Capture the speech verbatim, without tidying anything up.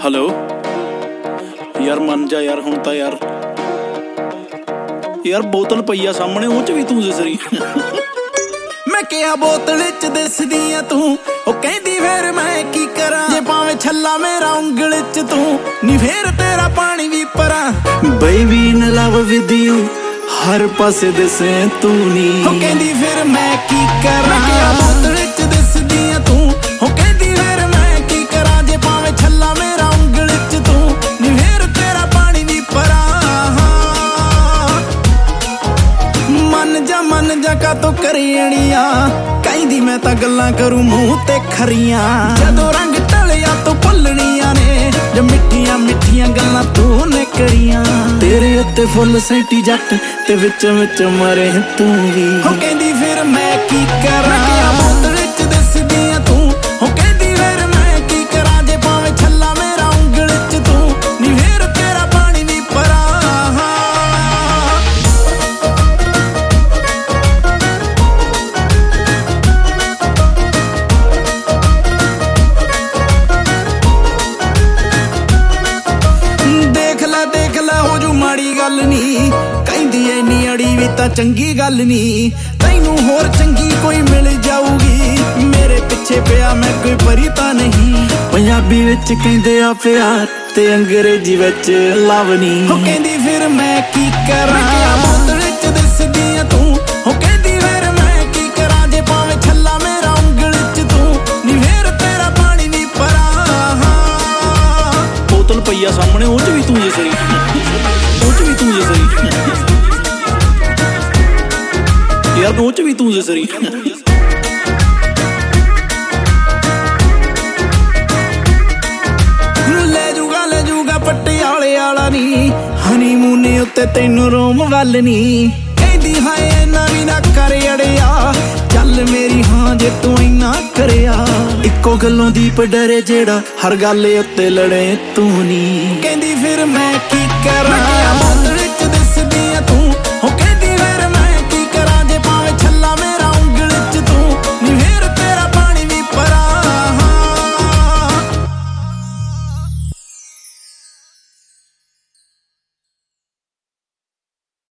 hello यार मन जा यार हुण तां यार यार बोतल पई आ सामने उह च भी तूं दिसरी मैं क्या बोतल च दिसदी आ तू ओ कहंदी फिर मैं की करा जे भावें छल्ला मेरा उंगल च तू नी फिर तेरा पानी भी परा baby in love with you हर पासे दिसे तू नी ओ कहंदी फिर मैं की करा मैं क्या बोतल च दिसदी आ तू ओ कहंदी फिर मैं की करा जे भावें छल्ला मेरा उंगल च तू नी फिर तेरा पानी भी परा मन जा मन जा का तो करियणिया कहंदी मैं तां गल्लां करूं मूंह ते खरियां जदों रंग ढलिया तो भुलणियां ने जो मिठियां मिठियां गल्लां तू ने करियां तेरे उत्ते फुल सैंटी जट ते विच विच मरे तू भी हो कहंदी फिर मैं की करा क्या बोतल च दिसदी आ तू हो कहंदी फिर मैं की करा जे भावें छल्ला मेरा उंगल च तू नी फिर तेरा पानी भी परा माड़ी गल नी कहंदी इन्नी अड़ी भी तां चंगी गल नी तैनू होर चंगी कोई मिल जाऊगी मेरे पिछे पिया मैं कोई परी तां नहीं पंजाबी विच कहंदे आ प्यार ते अंग्रेजी विच लव नी हो कहंदी फिर मैं की करा क्या बोतल च दिसदी आ तू हो कहंदी फिर मैं की करा जे भावें छल्ला मेरा उंगल च तू नी फिर तेरा पानी भी परा बोतल पई आ सामने उह च भी तूं दिसरी यार ਉਹ ਚ ਵੀ ਤੂੰ ਦਿਸਰੀ ਲੈ ਜੂਗਾ ਲੈ ਜੂਗਾ ਪਟਿਆਲੇ ਵਾਲਾ ਨੀ ਹਨੀਮੂਨ ਉੱਤੇ ਤੈਨੂੰ ਰੋਮ ਵੱਲ ਨੀ ਕਹਿੰਦੀ ਹਾਏ ਇੰਨਾ ਵੀ ਨਾ ਕਰ ਅੜਿਆ ਚੱਲ ਮੇਰੀ ਹਾਂ ਜੇ ਤੂੰ ਇੰਨਾ ਕਰਿਆ ਇੱਕੋ ਗੱਲੋਂ ਦੀਪ ਡਰੇ ਜਿਹੜਾ ਹਰ ਗੱਲ ਉੱਤੇ ਲੜੇ ਤੂੰ ਨੀ ਕਹਿੰਦੀ ਫਿਰ ਮੈਂ ਕੀ ਕਰਾਂ